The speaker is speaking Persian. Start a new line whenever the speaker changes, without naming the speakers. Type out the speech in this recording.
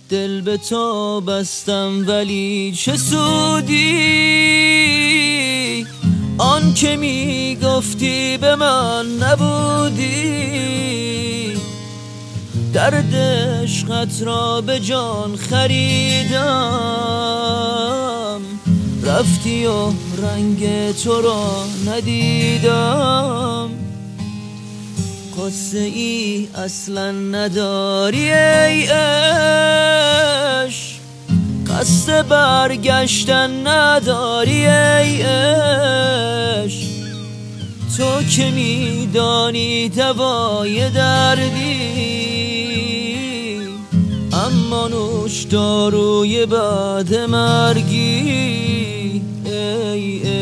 دل به تو بستم ولی چه سودی، آن که می گفتی به من نبودی. درد عشقت را به جان خریدم، رفتی و رنگ تو را ندیدم. قصه ای اصلا نداری ای عشق، قصد برگشتن نداری ای عشق. تو که میدانی دوای دردی، اما نوش داروی بعد مرگی ای